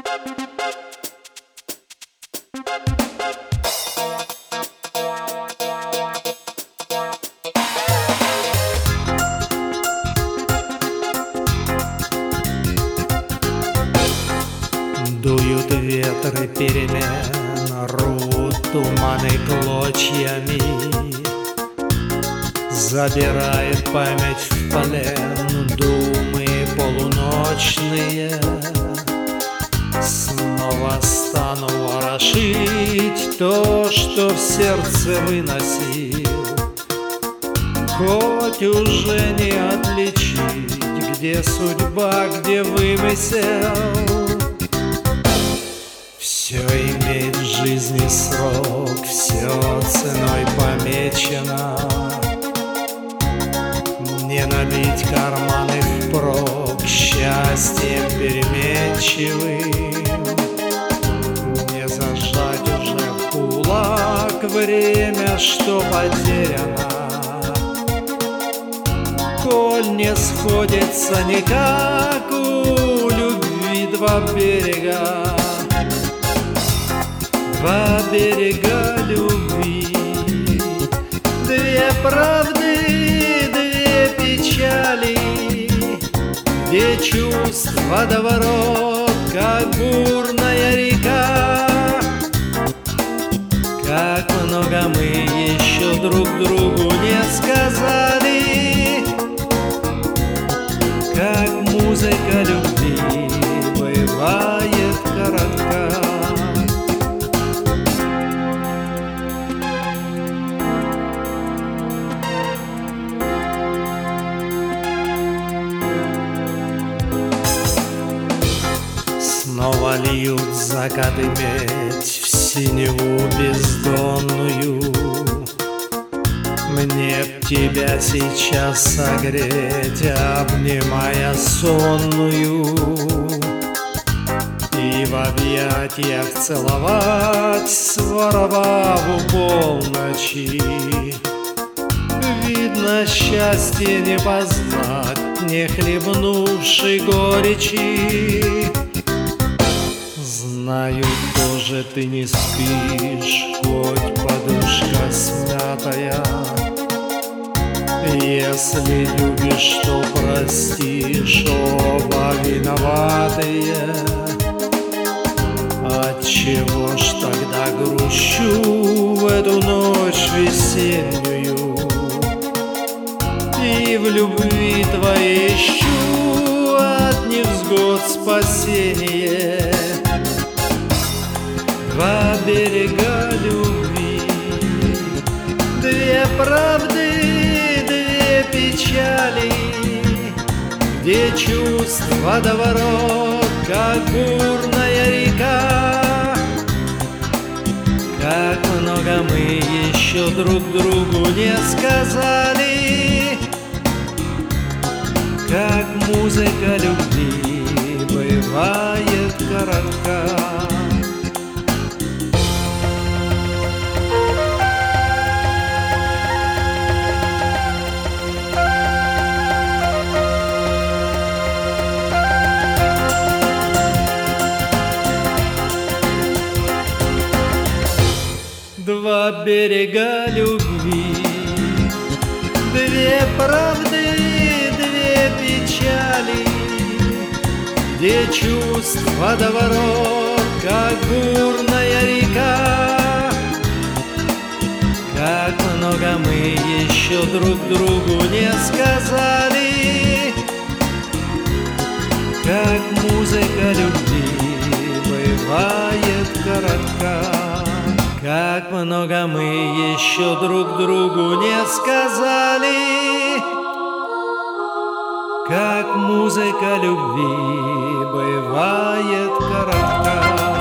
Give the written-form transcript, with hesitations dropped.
Дуют ветры перемен, рвут туманы клочьями, забирает память в плен думы полуночные. Снова стану ворошить то, что в сердце выносил, хоть уже не отличить, где судьба, где вымысел. Все имеет в жизни срок, все ценой помечено. Не набить карманы впрок счастьем переменчивым, не зажать уже в кулак время, что потеряно. Коль не сходится никак у любви два берега, два берега любви, две правды, две печали, где чувств водоворот, как бурная река. Как много мы еще друг другу не сказали, как музыка любви бывает коротка. Снова льют закаты медь в синеву бездонную. Мне б тебя сейчас согреть, обнимая сонную, и в объятиях целовать, своровав у полночи. Видно, счастье не познать, не хлебнувши горечи. Знаю, тоже ты не спишь, хоть подушка смятая. Если любишь, то простишь, оба виноватые. Отчего ж тогда грущу в эту ночь весеннюю, и в любви твоей ищу от невзгод спасение. Два берега любви, две правды, две печали, где чувств водоворот, как бурная река. Как много мы еще друг другу не сказали, как музыка любви бывает коротка. Два берега любви, две правды, две печали, где чувств водоворот, как бурная река. Как много мы еще друг другу не сказали, как музыка любви бывает коротка. Как много мы еще друг другу не сказали, как музыка любви бывает коротка.